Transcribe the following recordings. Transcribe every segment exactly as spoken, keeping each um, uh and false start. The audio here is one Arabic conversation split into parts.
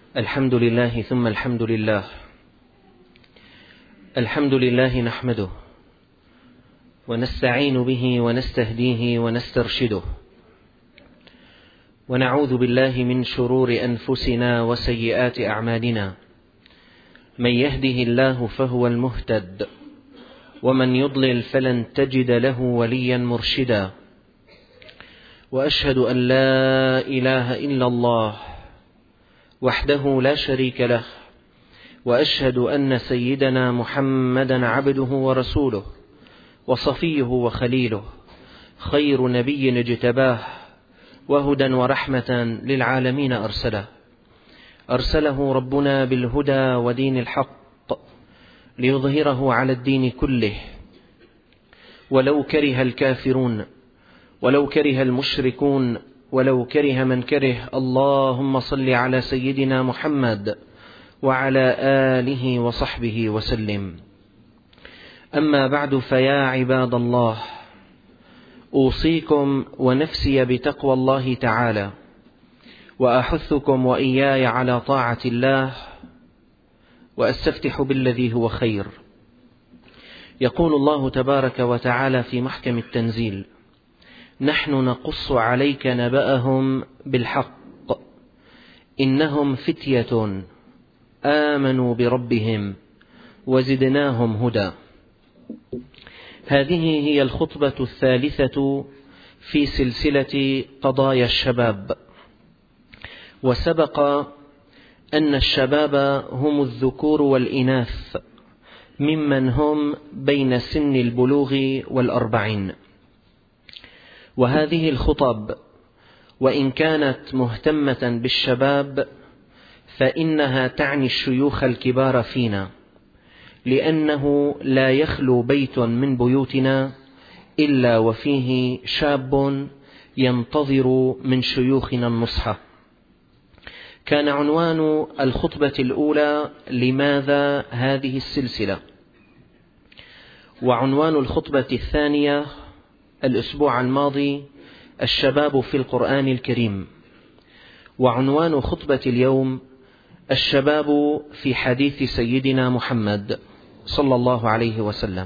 الحمد لله ثم الحمد لله الحمد لله نحمده ونستعين به ونستهديه ونسترشده، ونعوذ بالله من شرور أنفسنا وسيئات أعمالنا. من يهده الله فهو المهتد، ومن يضلل فلن تجد له وليا مرشدا. وأشهد أن لا إله إلا الله وحده لا شريك له، وأشهد أن سيدنا محمدا عبده ورسوله وصفيه وخليله، خير نبي اجتباه، وهدى ورحمة للعالمين أرسله أرسله ربنا بالهدى ودين الحق ليظهره على الدين كله، ولو كره الكافرون، ولو كره المشركون، ولو كره من كره. اللهم صل على سيدنا محمد وعلى آله وصحبه وسلم. أما بعد، فيا عباد الله، أوصيكم ونفسي بتقوى الله تعالى، وأحثكم وإياي على طاعة الله، وأستفتح بالذي هو خير. يقول الله تبارك وتعالى في محكم التنزيل: نحن نقص عليك نبأهم بالحق إنهم فتية آمنوا بربهم وزدناهم هدى. هذه هي الخطبة الثالثة في سلسلة قضايا الشباب. وسبق أن الشباب هم الذكور والإناث ممن هم بين سن البلوغ والأربعين. وهذه الخطب وإن كانت مهتمة بالشباب فإنها تعني الشيوخ الكبار فينا، لأنه لا يخلو بيت من بيوتنا إلا وفيه شاب ينتظر من شيوخنا النصح. كان عنوان الخطبة الأولى: لماذا هذه السلسلة؟ وعنوان الخطبة الثانية الأسبوع الماضي: الشباب في القرآن الكريم. وعنوان خطبة اليوم: الشباب في حديث سيدنا محمد صلى الله عليه وسلم.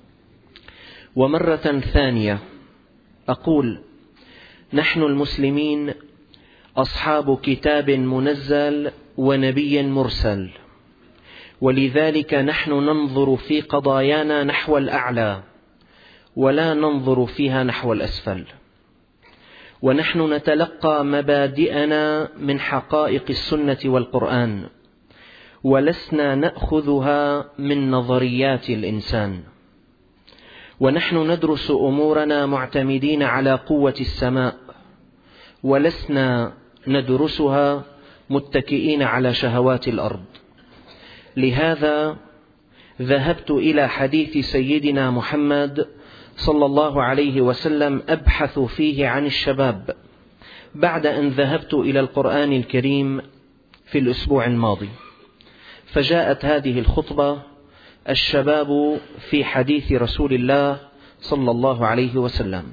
ومرة ثانية أقول: نحن المسلمين أصحاب كتاب منزل ونبي مرسل، ولذلك نحن ننظر في قضايانا نحو الأعلى ولا ننظر فيها نحو الأسفل، ونحن نتلقى مبادئنا من حقائق السنة والقرآن، ولسنا نأخذها من نظريات الإنسان. ونحن ندرس أمورنا معتمدين على قوة السماء، ولسنا ندرسها متكئين على شهوات الأرض. لهذا ذهبت إلى حديث سيدنا محمد صلى الله عليه وسلم أبحث فيه عن الشباب، بعد أن ذهبت إلى القرآن الكريم في الأسبوع الماضي. فجاءت هذه الخطبة: الشباب في حديث رسول الله صلى الله عليه وسلم.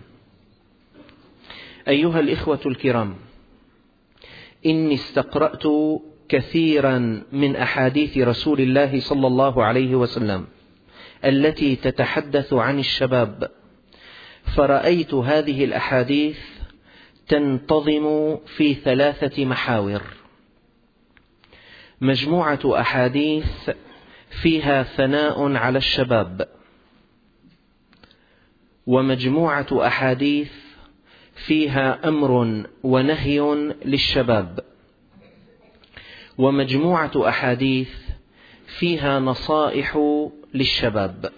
أيها الإخوة الكرام، إني استقرأت كثيرا من أحاديث رسول الله صلى الله عليه وسلم التي تتحدث عن الشباب، فرأيت هذه الأحاديث تنتظم في ثلاثة محاور: مجموعة أحاديث فيها ثناء على الشباب، ومجموعة أحاديث فيها أمر ونهي للشباب، ومجموعة أحاديث فيها نصائح للشباب.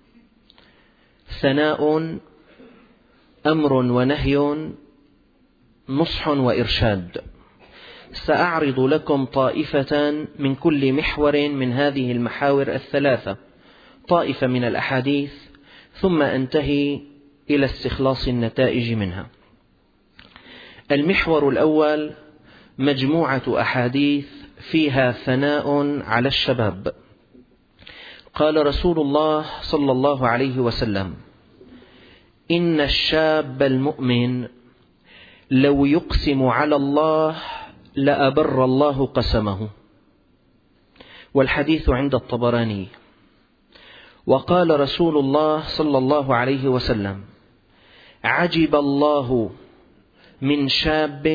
ثناء، أمر ونهي، نصح وإرشاد. سأعرض لكم طائفة من كل محور من هذه المحاور الثلاثة، طائفة من الأحاديث، ثم أنتهي إلى استخلاص النتائج منها. المحور الأول: مجموعة أحاديث فيها ثناء على الشباب. قال رسول الله صلى الله عليه وسلم: إن الشاب المؤمن لو يقسم على الله لأبر الله قسمه. والحديث عند الطبراني. وقال رسول الله صلى الله عليه وسلم: عجب الله من شاب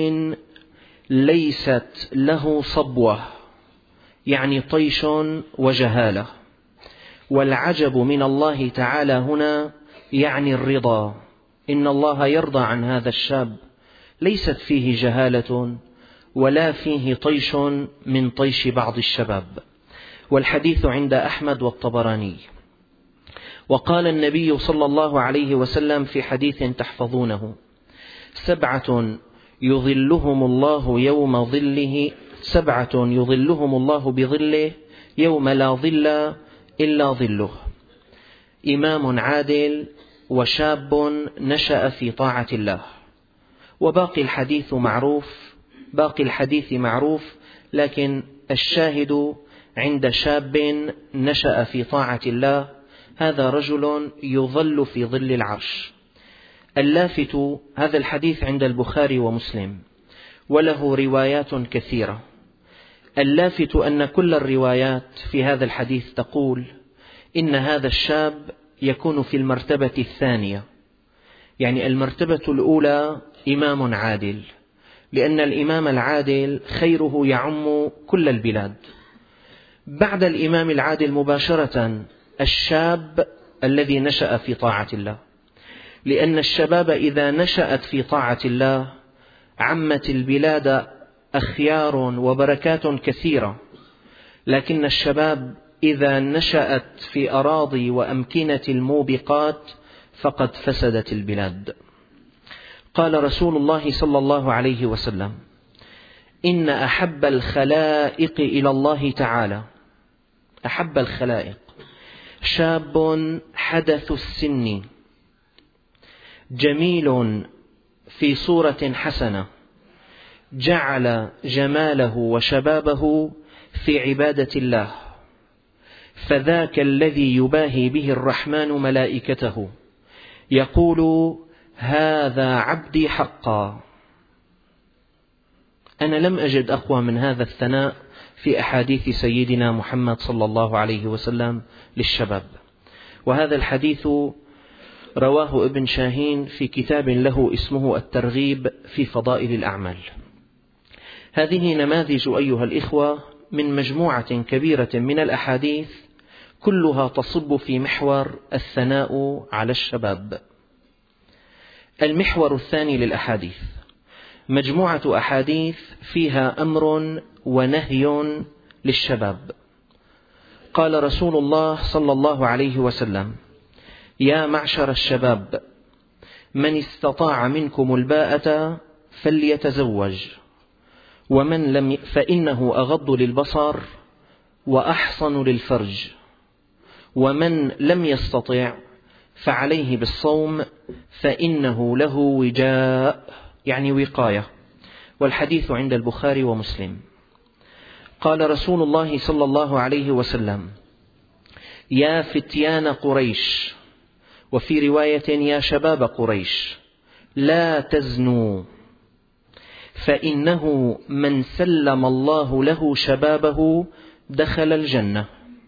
ليست له صبوة، يعني طيش وجهالة. والعجب من الله تعالى هنا يعني الرضا، إن الله يرضى عن هذا الشاب، ليست فيه جهالة ولا فيه طيش من طيش بعض الشباب. والحديث عند أحمد والطبراني. وقال النبي صلى الله عليه وسلم في حديث تحفظونه: سبعة يظلهم الله يوم ظله سبعة يظلهم الله بظله يوم لا ظل إلا ظله: إمام عادل، وشاب نشأ في طاعة الله. وباقي الحديث معروف باقي الحديث معروف لكن الشاهد عند شاب نشأ في طاعة الله، هذا رجل يظل في ظل العرش. اللافت، هذا الحديث عند البخاري ومسلم وله روايات كثيرة. اللافت أن كل الروايات في هذا الحديث تقول إن هذا الشاب يكون في المرتبة الثانية، يعني المرتبة الأولى إمام عادل، لأن الإمام العادل خيره يعم كل البلاد. بعد الإمام العادل مباشرة الشاب الذي نشأ في طاعة الله، لأن الشباب إذا نشأت في طاعة الله عمت البلاد أخيار وبركات كثيرة، لكن الشباب إذا نشأت في أراضي وأمكنة الموبقات فقد فسدت البلاد. قال رسول الله صلى الله عليه وسلم: إن أحب الخلائق إلى الله تعالى، أحب الخلائق، شاب حدث السن جميل في صورة حسنة، جعل جماله وشبابه في عبادة الله، فذاك الذي يباهي به الرحمن ملائكته، يقول: هذا عبدي حقا. أنا لم أجد أقوى من هذا الثناء في أحاديث سيدنا محمد صلى الله عليه وسلم للشباب. وهذا الحديث رواه ابن شاهين في كتاب له اسمه الترغيب في فضائل الأعمال. هذه نماذج أيها الإخوة من مجموعة كبيرة من الأحاديث كلها تصب في محور الثناء على الشباب. المحور الثاني للأحاديث مجموعة أحاديث فيها أمر ونهي للشباب. قال رسول الله صلى الله عليه وسلم: يا معشر الشباب، من استطاع منكم الباءة فليتزوج، ومن لم فإنه أغض للبصر وأحصن للفرج، ومن لم يستطع فعليه بالصوم فإنه له وجاء، يعني وقاية. والحديث عند البخاري ومسلم. قال رسول الله صلى الله عليه وسلم: يا فتيان قريش، وفي رواية يا شباب قريش، لا تزنوا، فإنه من سلم الله له شبابه دخل الجنة.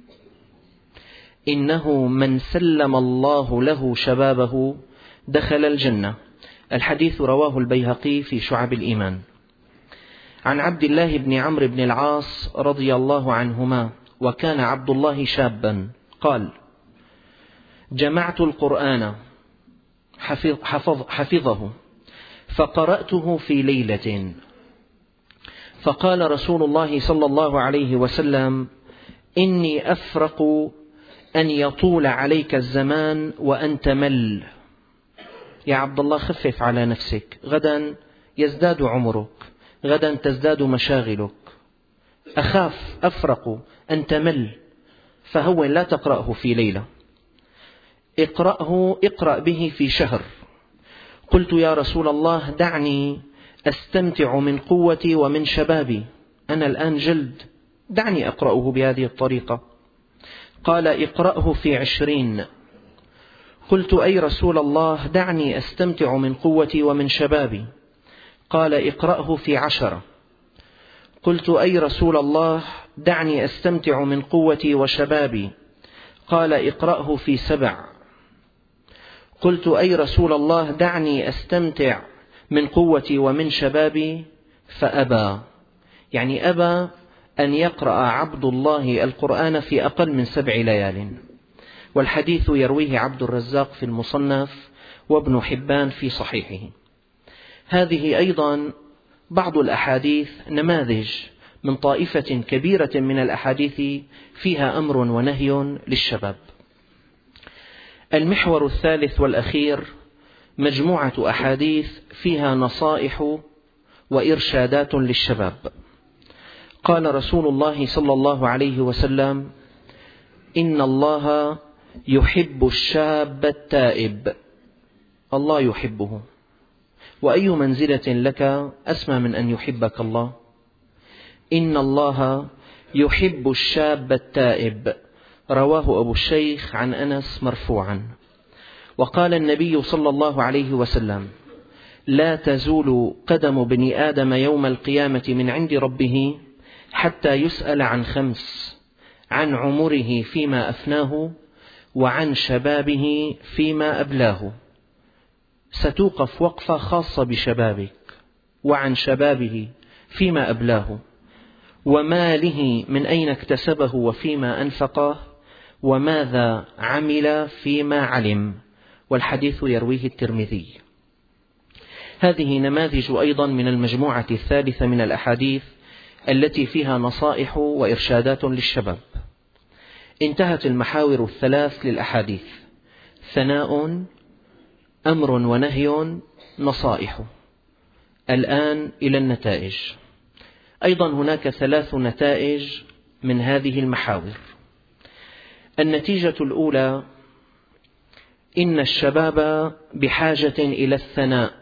إنه من سلم الله له شبابه دخل الجنة. الحديث رواه البيهقي في شعب الإيمان. عن عبد الله بن عمرو بن العاص رضي الله عنهما، وكان عبد الله شابا، قال: جمعت القرآن حفظ حفظ حفظه فقرأته في ليلة، فقال رسول الله صلى الله عليه وسلم: إني أفرق أن يطول عليك الزمان وأنت مل. يا عبد الله خفف على نفسك، غدا يزداد عمرك، غدا تزداد مشاغلك، أخاف أفرق أن تمل، فهو لا تقرأه في ليلة، اقرأه اقرأ به في شهر. قلت: يا رسول الله دعني أستمتع من قوتي ومن شبابي، أنا الآن جلد، دعني أقرأه بهذه الطريقة. قال: اقرأه في عشرين. قلت: أي رسول الله دعني أستمتع من قوتي ومن شبابي. قال: اقرأه في عشرة. قلت: أي رسول الله دعني أستمتع من قوتي وشبابي، قال اقرأه في سبع. قلت أي رسول الله دعني أستمتع من قوتي ومن شبابي، فأبى، يعني أبى أن يقرأ عبد الله القرآن في أقل من سبع ليال. والحديث يرويه عبد الرزاق في المصنف وابن حبان في صحيحه. هذه أيضا بعض الأحاديث نماذج من طائفة كبيرة من الأحاديث فيها أمر ونهي للشباب. المحور الثالث والأخير مجموعة أحاديث فيها نصائح وإرشادات للشباب. قال رسول الله صلى الله عليه وسلم: إن الله يحب الشاب التائب. الله يحبه، وأي منزلة لك أسمى من أن يحبك الله؟ إن الله يحب الشاب التائب، رواه أبو الشيخ عن أنس مرفوعا. وقال النبي صلى الله عليه وسلم: لا تزول قدم ابن آدم يوم القيامة من عند ربه حتى يسأل عن خمس: عن عمره فيما أفناه، وعن شبابه فيما أبلاه. ستوقف وقفة خاصة بشبابك، وعن شبابه فيما أبلاه، وماله من أين اكتسبه وفيما أنفقه، وماذا عمل فيما علم. والحديث يرويه الترمذي. هذه نماذج أيضا من المجموعة الثالثة من الأحاديث التي فيها نصائح وإرشادات للشباب. انتهت المحاور الثلاث للأحاديث: ثناء، أمر ونهي، نصائح. الآن إلى النتائج. أيضا هناك ثلاث نتائج من هذه المحاور. النتيجة الأولى: إن الشباب بحاجة إلى الثناء.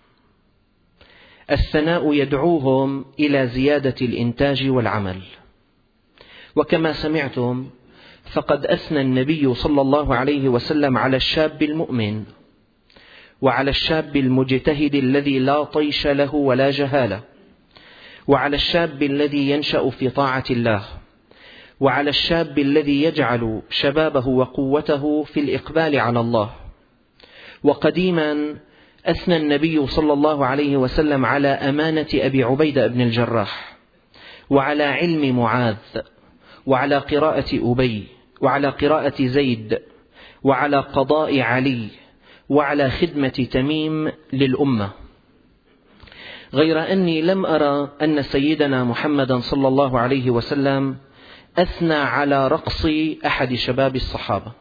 الثناء يدعوهم إلى زيادة الإنتاج والعمل. وكما سمعتم فقد أثنى النبي صلى الله عليه وسلم على الشاب المؤمن، وعلى الشاب المجتهد الذي لا طيش له ولا جهالة، وعلى الشاب الذي ينشأ في طاعة الله، وعلى الشاب الذي يجعل شبابه وقوته في الإقبال على الله. وقديما أثنى النبي صلى الله عليه وسلم على أمانة أبي عبيدة بن الجراح، وعلى علم معاذ، وعلى قراءة أبي، وعلى قراءة زيد، وعلى قضاء علي، وعلى خدمة تميم للأمة. غير أني لم أرى أن سيدنا محمدا صلى الله عليه وسلم أثنى على رقص أحد شباب الصحابة،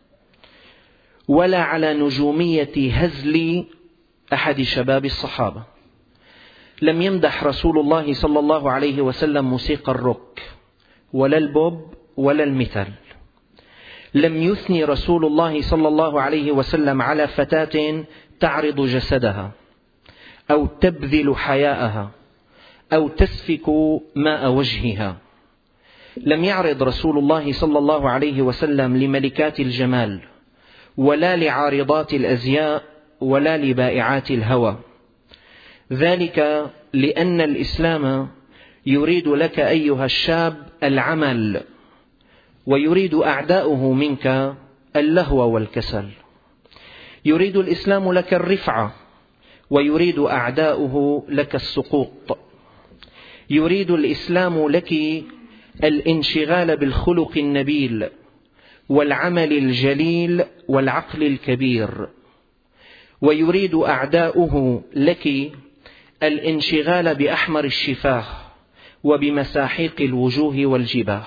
ولا على نجومية هزل أحد شباب الصحابة. لم يمدح رسول الله صلى الله عليه وسلم موسيقى الروك ولا البوب ولا الميتال. لم يثني رسول الله صلى الله عليه وسلم على فتاة تعرض جسدها أو تبذل حياءها أو تسفك ماء وجهها. لم يعرض رسول الله صلى الله عليه وسلم لملكات الجمال، ولا لعارضات الأزياء، ولا لبائعات الهوى. ذلك لأن الإسلام يريد لك أيها الشاب العمل، ويريد أعداؤه منك اللهو والكسل. يريد الإسلام لك الرفعة، ويريد أعداؤه لك السقوط. يريد الإسلام لك الانشغال بالخلق النبيل والعمل الجليل والعقل الكبير. ويريد أعداؤه لك الانشغال بأحمر الشفاه وبمساحيق الوجوه والجباه.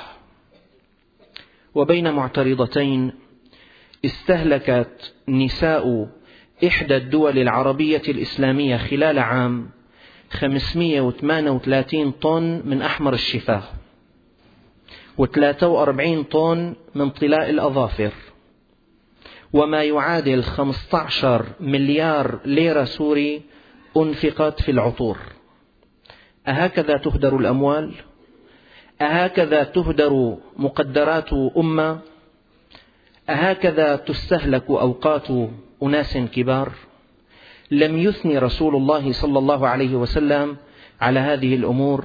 وبين معترضتين استهلكت نساء إحدى الدول العربية الإسلامية خلال عام خمسمئة وثمانية وثلاثين طن من أحمر الشفاه، وثلاثة وأربعين طن من طلاء الأظافر، وما يعادل خمسة عشر مليار ليرة سوري أنفقت في العطور. أهكذا تهدر الأموال؟ أهكذا تهدر مقدرات أمة؟ أهكذا تستهلك أوقات أناس كبار؟ لم يثني رسول الله صلى الله عليه وسلم على هذه الأمور،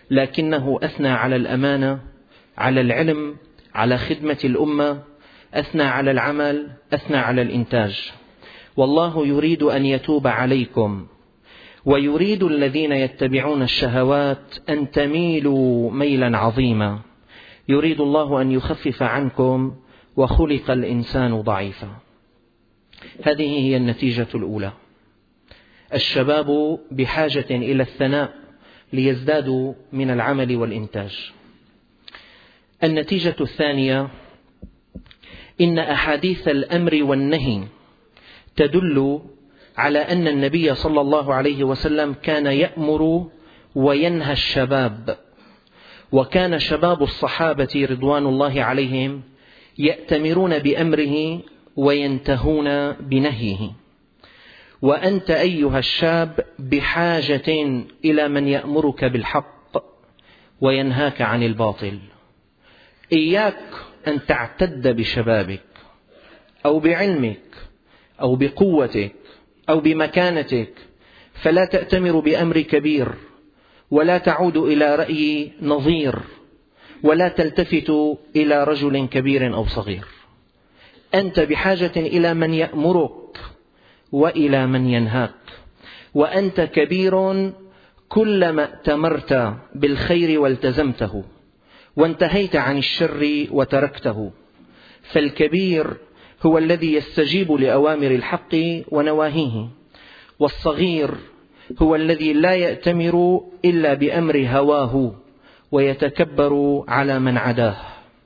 لكنه أثنى على الأمانة، على العلم، على خدمة الأمة، أثنى على العمل، أثنى على الإنتاج. والله يريد أن يتوب عليكم، ويريد الذين يتبعون الشهوات أن تميلوا ميلا عظيما. يريد الله أن يخفف عنكم، وخلق الإنسان ضعيفا. هذه هي النتيجة الأولى. الشباب بحاجة إلى الثناء ليزدادوا من العمل والإنتاج. النتيجة الثانية: إن أحاديث الأمر والنهي تدل على أن النبي صلى الله عليه وسلم كان يأمر وينهى الشباب، وكان شباب الصحابة رضوان الله عليهم يأتمرون بأمره وينتهون بنهيه. وأنت أيها الشاب بحاجة إلى من يأمرك بالحق وينهاك عن الباطل. إياك أن تعتد بشبابك أو بعلمك أو بقوتك أو بمكانتك، فلا تأتمر بأمر كبير، ولا تعود إلى رأي نظير، ولا تلتفت إلى رجل كبير أو صغير. أنت بحاجة إلى من يأمرك وإلى من ينهاك. وأنت كبير كلما ائتمرت بالخير والتزمته، وانتهيت عن الشر وتركته. فالكبير هو الذي يستجيب لأوامر الحق ونواهيه، والصغير هو الذي لا يأتمر إلا بأمر هواه ويتكبر على من عداه.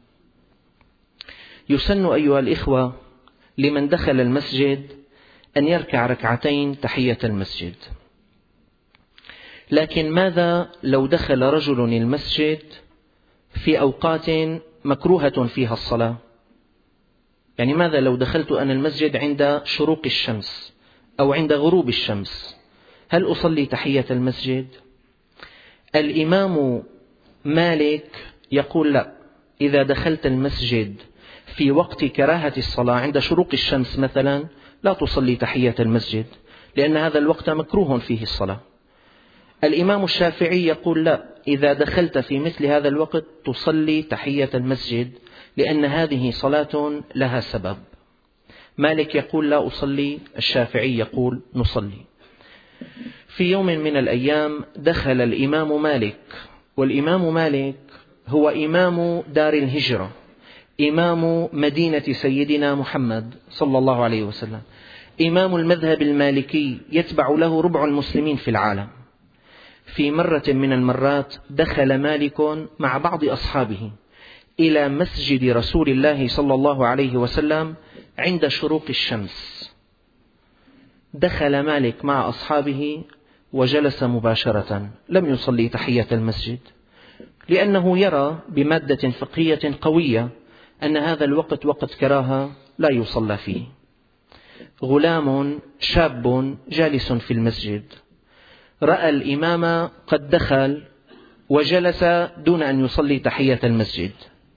يسن أيها الإخوة لمن دخل المسجد أن يركع ركعتين تحية المسجد. لكن ماذا لو دخل رجل المسجد في أوقات مكروهة فيها الصلاة؟ يعني ماذا لو دخلت أنا المسجد عند شروق الشمس أو عند غروب الشمس؟ هل أصلي تحية المسجد؟ الإمام مالك يقول لا، إذا دخلت المسجد في وقت كراهة الصلاة عند شروق الشمس مثلا لا تصلي تحية المسجد، لأن هذا الوقت مكروه فيه الصلاة. الإمام الشافعي يقول لا، إذا دخلت في مثل هذا الوقت تصلي تحية المسجد، لأن هذه صلاة لها سبب. مالك يقول لا أصلي، الشافعي يقول نصلي. في يوم من الأيام دخل الإمام مالك، والإمام مالك هو إمام دار الهجرة، إمام مدينة سيدنا محمد صلى الله عليه وسلم، إمام المذهب المالكي، يتبع له ربع المسلمين في العالم. في مرة من المرات دخل مالك مع بعض أصحابه إلى مسجد رسول الله صلى الله عليه وسلم عند شروق الشمس. دخل مالك مع أصحابه وجلس مباشرة، لم يصلي تحية المسجد، لأنه يرى بمادة فقهية قوية أن هذا الوقت وقت كراهة لا يصلى فيه. غلام شاب جالس في المسجد رأى الإمام قد دخل وجلس دون أن يصلي تحية المسجد،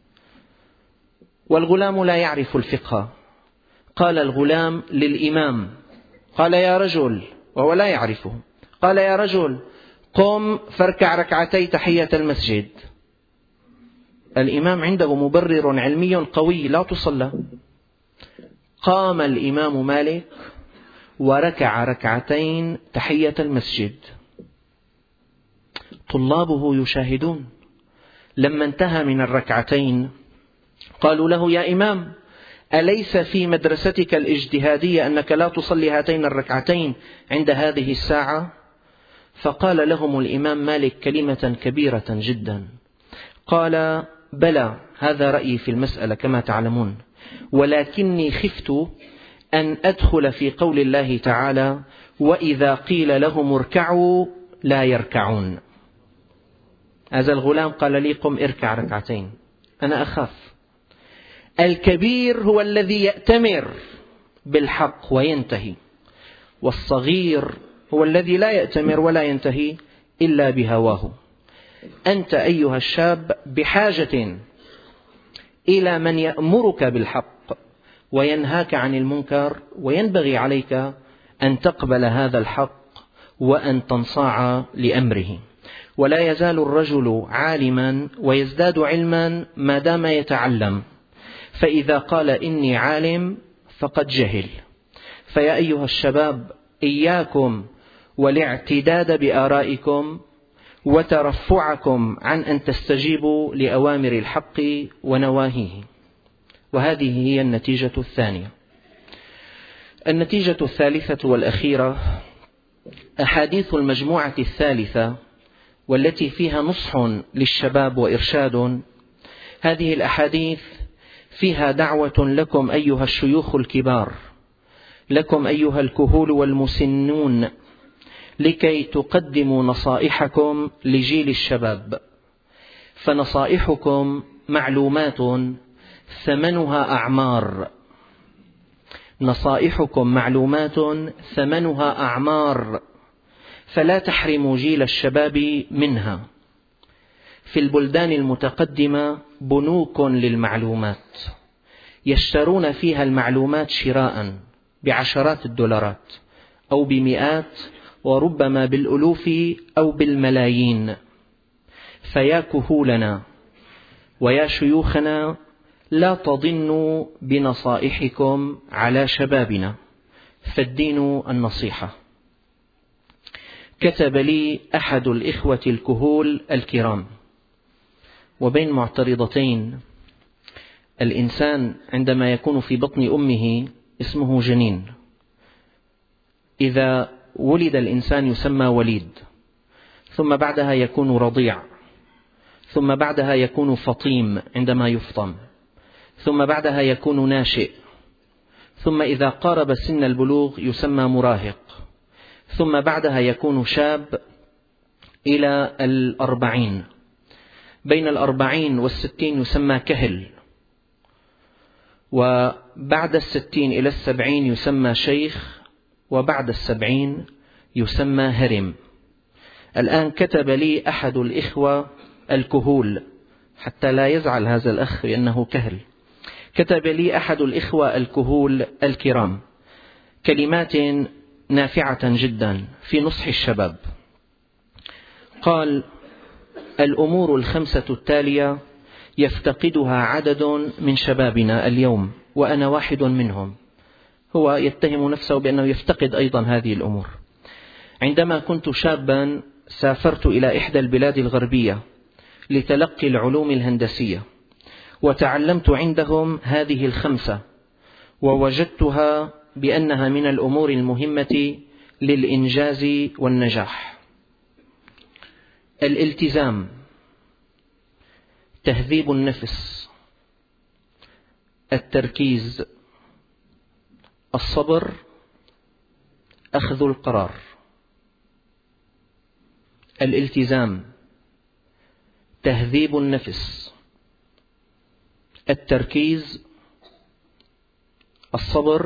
والغلام لا يعرف الفقه. قال الغلام للإمام، قال يا رجل، وهو لا يعرفه، قال يا رجل قم فاركع ركعتي تحية المسجد. الإمام عنده مبرر علمي قوي لا تصلى. قام الإمام مالك وركع ركعتين تحية المسجد. طلابه يشاهدون. لما انتهى من الركعتين قالوا له يا إمام، أليس في مدرستك الاجتهادية أنك لا تصلي هاتين الركعتين عند هذه الساعة؟ فقال لهم الإمام مالك كلمة كبيرة جدا، قال بلى، هذا رأيي في المسألة كما تعلمون، ولكني خفت أن أدخل في قول الله تعالى وإذا قيل لهم اركعوا لا يركعون. هذا الغلام قال لي قم اركع ركعتين، أنا أخاف. الكبير هو الذي يأتمر بالحق وينتهي، والصغير هو الذي لا يأتمر ولا ينتهي إلا بهواه. أنت أيها الشاب بحاجة إلى من يأمرك بالحق وينهاك عن المنكر، وينبغي عليك أن تقبل هذا الحق وأن تنصاع لأمره. ولا يزال الرجل عالما ويزداد علما ما دام يتعلم، فإذا قال إني عالم فقد جهل. فيا أيها الشباب، إياكم والاعتداد بآرائكم وترفعكم عن أن تستجيبوا لأوامر الحق ونواهيه. وهذه هي النتيجة الثانية. النتيجة الثالثة والأخيرة أحاديث المجموعة الثالثة، والتي فيها نصح للشباب وإرشاد. هذه الأحاديث فيها دعوة لكم أيها الشيوخ الكبار، لكم أيها الكهول والمسنون، لكي تقدموا نصائحكم لجيل الشباب. فنصائحكم معلومات ثمنها أعمار، نصائحكم معلومات ثمنها أعمار، فلا تحرموا جيل الشباب منها. في البلدان المتقدمة بنوك للمعلومات يشترون فيها المعلومات شراء بعشرات الدولارات أو بمئات وربما بالألوف أو بالملايين. فيا كهولنا ويا شيوخنا، لا تضنوا بنصائحكم على شبابنا، فالدين النصيحة. كتب لي أحد الإخوة الكهول الكرام، وبين معترضتين: الإنسان عندما يكون في بطن أمه اسمه جنين، إذا ولد الإنسان يسمى وليد، ثم بعدها يكون رضيع، ثم بعدها يكون فطيم عندما يفطم، ثم بعدها يكون ناشئ، ثم إذا قارب سن البلوغ يسمى مراهق، ثم بعدها يكون شاب إلى الأربعين، بين الأربعين والستين يسمى كهل، وبعد الستين إلى السبعين يسمى شيخ، وبعد السبعين يسمى هرم. الآن كتب لي أحد الإخوة الكهول، حتى لا يزعل هذا الأخ لأنه كهل، كتب لي أحد الإخوة الكهول الكرام كلمات نافعة جدا في نصح الشباب. قال: الأمور الخمسة التالية يفتقدها عدد من شبابنا اليوم، وأنا واحد منهم. هو يتهم نفسه بأنه يفتقد أيضا هذه الأمور. عندما كنت شابا سافرت إلى إحدى البلاد الغربية لتلقي العلوم الهندسية، وتعلمت عندهم هذه الخمسة، ووجدتها بأنها من الأمور المهمة للإنجاز والنجاح: الالتزام، تهذيب النفس، التركيز، الصبر، أخذ القرار. الالتزام، تهذيب النفس، التركيز، الصبر،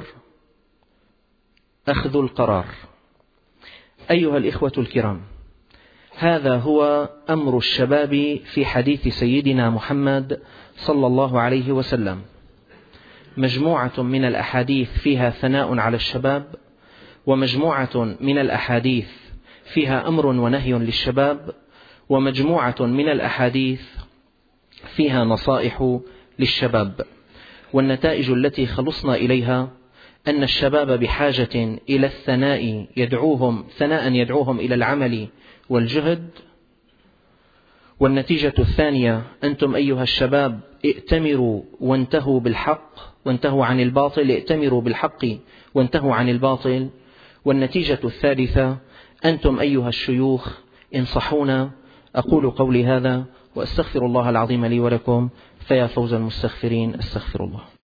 أخذ القرار. أيها الإخوة الكرام، هذا هو أمر الشباب في حديث سيدنا محمد صلى الله عليه وسلم. مجموعة من الأحاديث فيها ثناء على الشباب، ومجموعة من الأحاديث فيها أمر ونهي للشباب، ومجموعة من الأحاديث فيها نصائح للشباب. والنتائج التي خلصنا إليها أن الشباب بحاجة إلى الثناء يدعوهم ثناء يدعوهم إلى العمل والجهد. والنتيجة الثانية: أنتم أيها الشباب ائتمروا وانتهوا بالحق وانتهوا عن الباطل، ائتمروا بالحق وانتهوا عن الباطل. والنتيجة الثالثة: أنتم أيها الشيوخ انصحونا. أقول قولي هذا وأستغفر الله العظيم لي ولكم، فيا فوز المستغفرين. أستغفر الله.